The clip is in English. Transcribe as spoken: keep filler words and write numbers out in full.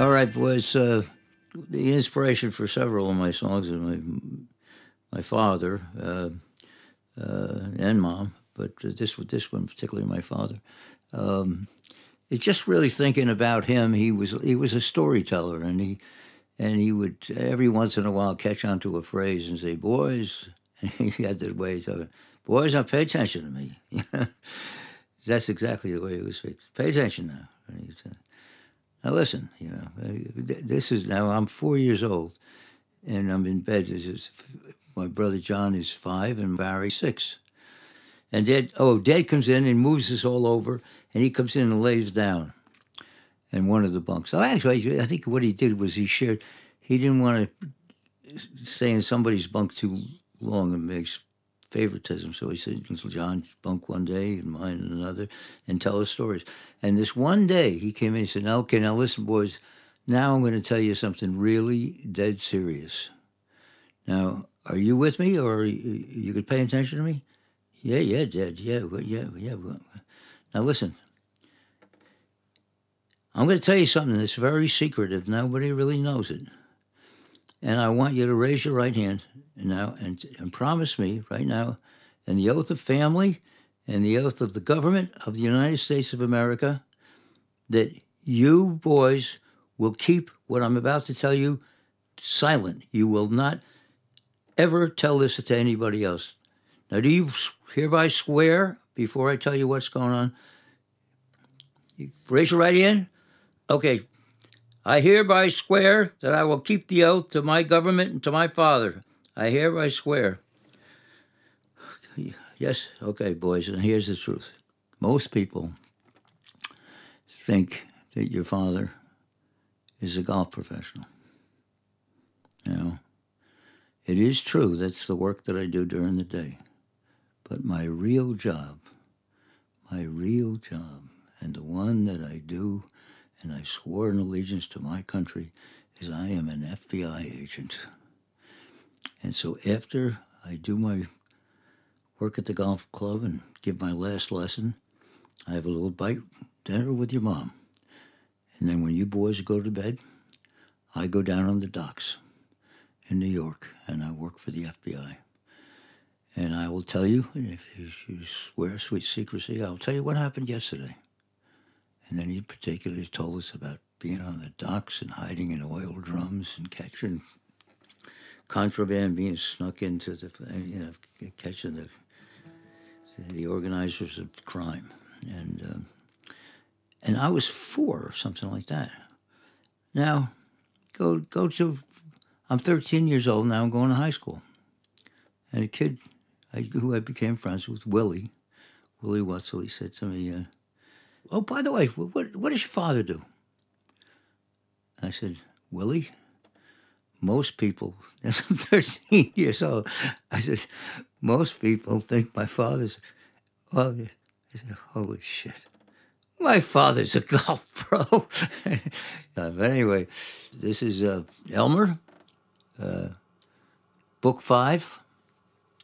All right, boys. Uh, the inspiration for several of my songs is my my father uh, uh, and mom, but this this one particularly my father. Um, it's just really thinking about him. He was he was a storyteller, and he and he would every once in a while catch on to a phrase and say, "Boys," and he had this way of talking, "Boys, now pay attention to me." That's exactly the way he was speaking. Pay attention now. And he said, now listen, you know, this is now I'm four years old, and I'm in bed. This is, my brother John is five, and Barry six. And Dad, oh, Dad comes in and moves us all over, and he comes in and lays down in one of the bunks. Oh, actually, I think what he did was he shared. He didn't want to stay in somebody's bunk too long and makes favoritism. So he said, John, bunk one day and mine another, and tell us stories. And this one day he came in and said, now, okay, now listen, boys, now I'm going to tell you something really dead serious. Now, are you with me, or are you, you could pay attention to me? Yeah, yeah, Dad, yeah, yeah, yeah. Now listen, I'm going to tell you something that's very secretive. Nobody really knows it. And I want you to raise your right hand now and, and promise me right now, in the oath of family and the oath of the government of the United States of America, that you boys will keep what I'm about to tell you silent. You will not ever tell this to anybody else. Now, do you hereby swear, before I tell you what's going on? You raise your right hand. Okay. I hereby swear that I will keep the oath to my government and to my father. I hereby swear. Yes? Okay, boys, and here's the truth. Most people think that your father is a golf professional. You know, it is true, that's the work that I do during the day. But my real job, my real job, and the one that I do, and I swore an allegiance to my country, is I am an F B I agent. And so after I do my work at the golf club and give my last lesson, I have a little bite dinner with your mom. And then when you boys go to bed, I go down on the docks in New York, and I work for the F B I. And I will tell you, if you swear sweet secrecy, I'll tell you what happened yesterday. And then he particularly told us about being on the docks and hiding in oil drums and catching contraband being snuck into the, you know, catching the the organizers of crime. And um, and I was four or something like that. Now, go go to, I'm thirteen years old now, I'm going to high school. And a kid I, who I became friends with, Willie, Willie Wetzel, he said to me, uh, oh, by the way, what, what does your father do? I said, Willie, most people, I'm thirteen years old, I said, most people think my father's, well, I said, holy shit, my father's a golf pro. uh, but anyway, this is uh, Elmer, uh, book five,